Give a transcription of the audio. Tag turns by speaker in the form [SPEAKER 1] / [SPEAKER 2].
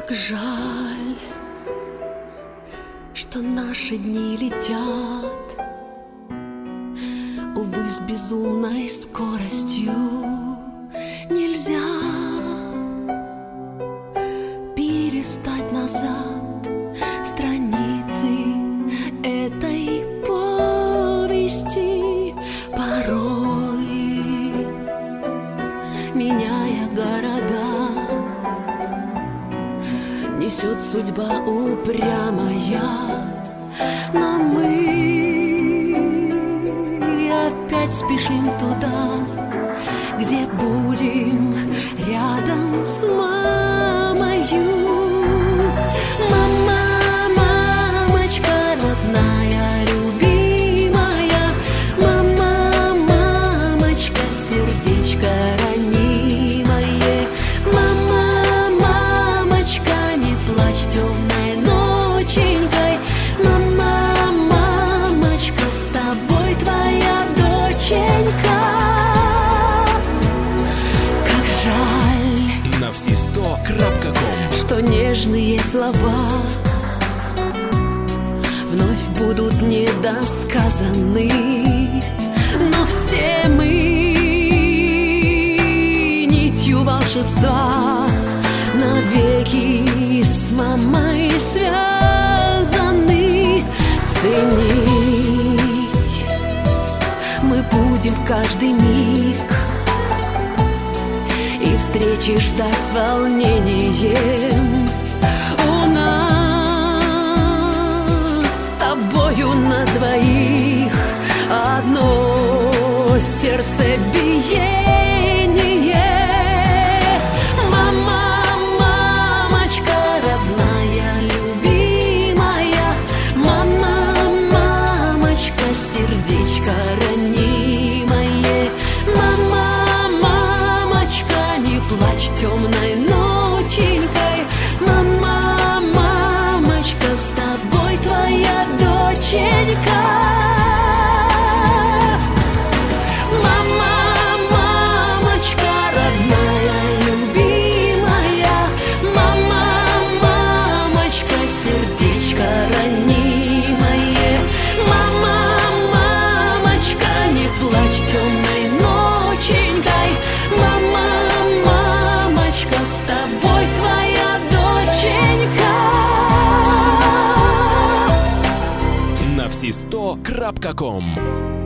[SPEAKER 1] Как жаль, что наши дни летят, увы, с безумной скоростью. Нельзя перестать назад страницы этой повести. Порой, меняя города, несет судьба упрямая, но мы опять спешим туда, где будем рядом с мамою. Мама, мамочка родная, любимая, мама, мамочка, сердечко ранимое, мама, мамочка, не плачь темной ноченькой, мама, мамочка, с тобой твоя доченька. Как жаль,
[SPEAKER 2] на все100.com,
[SPEAKER 1] что нежные слова вновь будут недосказаны, но все мы нитью волшебства навеки с мамой связаны. Ценить мы будем каждый миг и встречи ждать с волнением. У нас с тобою на двоих одно сердцебиение. Мама, мамочка родная, любимая, мама, мамочка, сердечко ранимое, мама, мамочка, не плачь темной ноченькой, мама, мамочка, с тобой твоя доченька. Мама, мамочка родная, любимая, мама, мамочка, сердечко ранимое, мама, мамочка, не плачь темной ноченькой, мама, мамочка, с тобой твоя доченька.
[SPEAKER 2] на все100.com.